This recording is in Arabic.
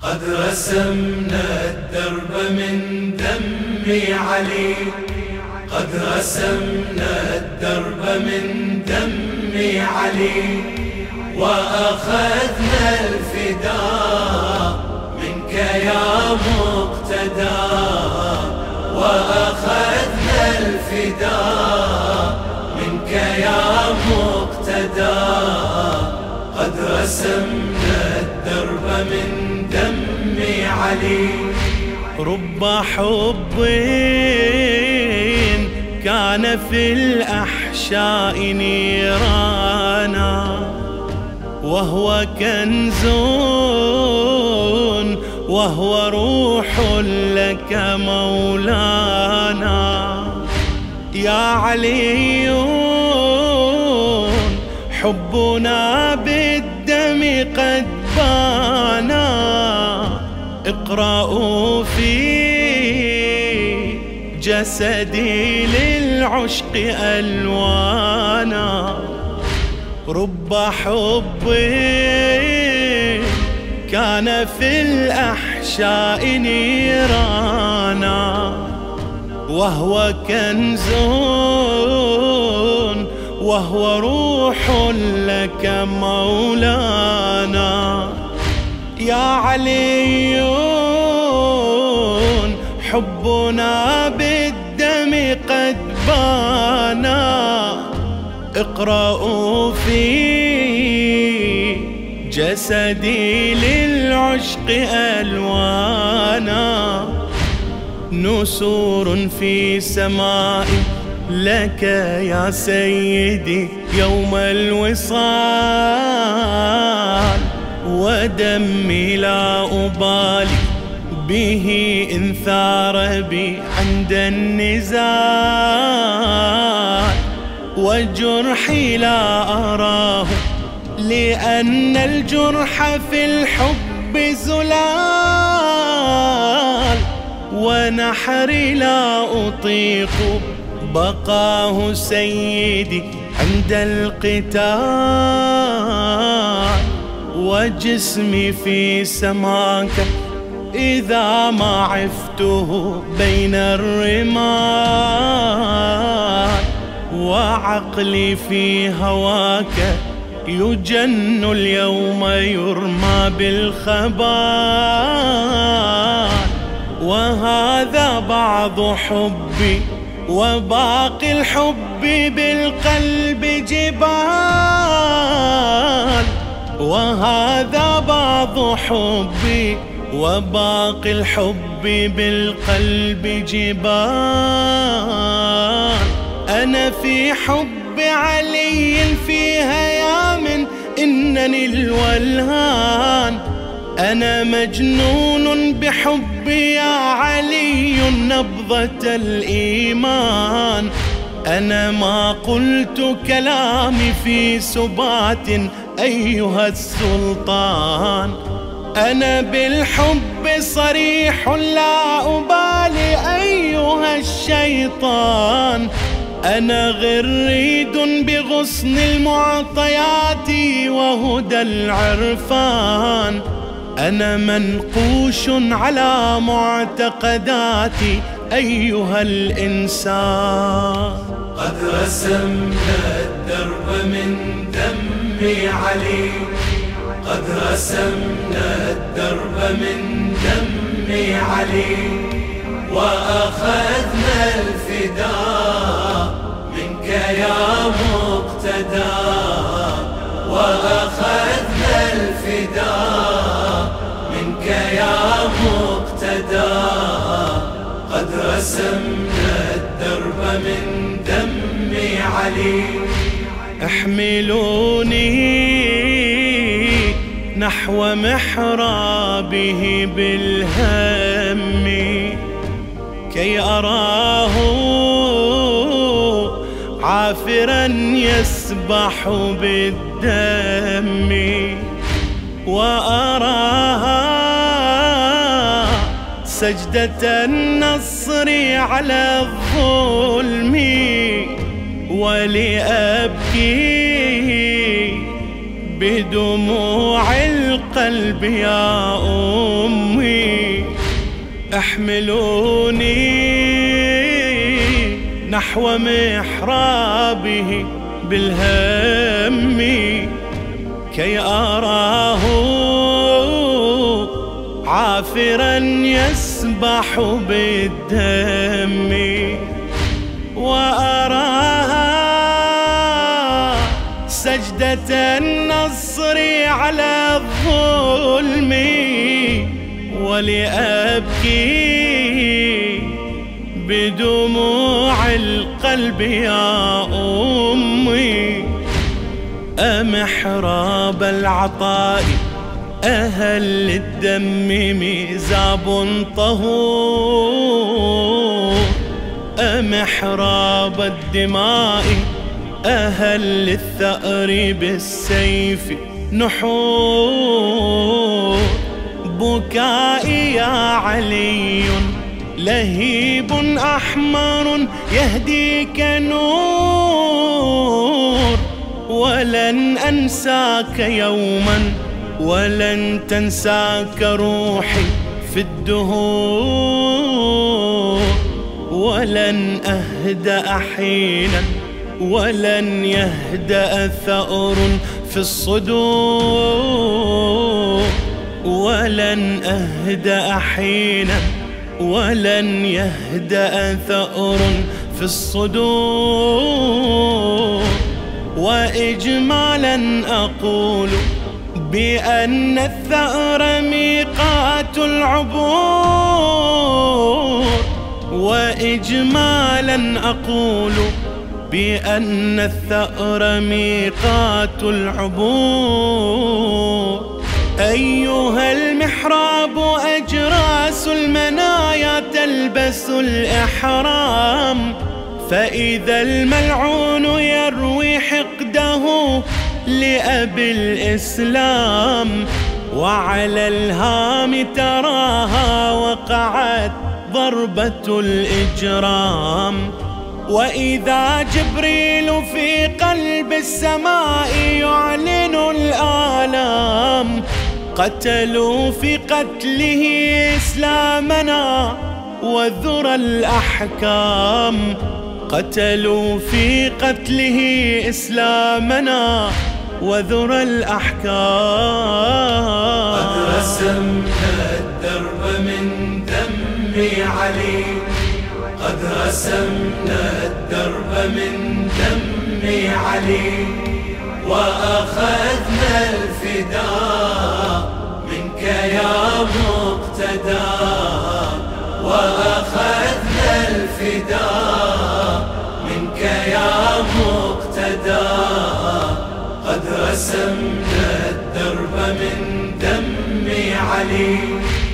قد رسمنا الدرب من دم علي، قد رسمنا الدرب من دم علي، وأخذنا الفداء منك يا مقتدى، وأخذنا الفداء منك يا مقتدى. قد رسمنا الدرب من دم علي. رب حب كان في الأحشاء نيرانا، وهو كنز وهو روح لك مولانا. يا علي حبنا بالدم قد بانا، اقرأوا في جسدي للعشق ألوانا. رب حب كان في الأحشاء نيرانا، وهو كنز وهو روح لك مولانا. يا علي حبنا بالدم قد بانا، اقرأوا في جسدي للعشق ألوانا. نسور في سماء لك يا سيدي يوم الوصال، ودمي لا أبالي به إن ثار بي عند النزال، وجرحي لا أراه لأن الجرح في الحب زلال، ونحري لا أطيق بقاه سيدي عند القتال، وجسمي في سماك إذا ما عفته بين الرمال، وعقلي في هواك يجن اليوم يرمى بالخبال. وهذا بعض حبي وباقي الحب بالقلب جبال، وهذا بعض حبي وباقي الحب بالقلب جبال. أنا في حب علي في هيام إنني الولهان، أنا مجنون بحب يا علي نبضة الإيمان. أنا ما قلت كلامي في سبات أيها السلطان، أنا بالحب صريح لا أبالي أيها الشيطان. أنا غريد بغصن المعطيات وهدى العرفان، أنا منقوش على معتقداتي أيها الإنسان. قد رسمنا الدرب من دم علي، قد رسمنا الدرب من دم علي، وأخذنا الفداء منك يا مقتدى، وأخذنا الفداء منك يا مقتدى. قد رسمنا الدرب من دم علي. احملوني نحو محرابه بالهم كي أراه عافرا يسبح بالدم، وأراها سجدة النصر على الظلم، ولأبكي بدموع القلب يا أمي، احملوني نحو محرابه بالهم كي أراه عافرا يسبح بالدم، وأراها سجدة النصر على الظلم، ولأبكي بدموع القلب يا أمي. أمحراب العطاء أهل الدم ميزاب طهور، أمحراب الدماء أهل الثأر بالسيف نحور. بكائي يا علي لهيب أحمر يهديك نور، ولن أنساك يوما ولن تنساك روحي في الدهور، ولن أهدأ حينا ولن يهدأ ثأر في الصدور، ولن أهدأ حينا ولن يهدأ ثأر في الصدور. وإجمالا أقول بأن الثأر ميقات العبور، وإجمالا أقول بأن الثأر ميقات العبور. أيها المحراب أجراس المنايا تلبس الإحرام، فإذا الملعون يروي حقده لأبي الإسلام، وعلى الهام تراها وقعت ضربة الإجرام. وإذا جبريل في قلب السماء يعلن الآلام، قتلوا في قتله إسلامنا وذرى الأحكام، قتلوا في قتله إسلامنا وذرى الأحكام. قد رسمنا الدرب من دم علي، قد رسمنا الدرب من دم علي، وأخذنا الفداء منك يا مقتدى، وأخذنا الفداء منك يا مقتدى. قد رسمنا الدرب من دم علي.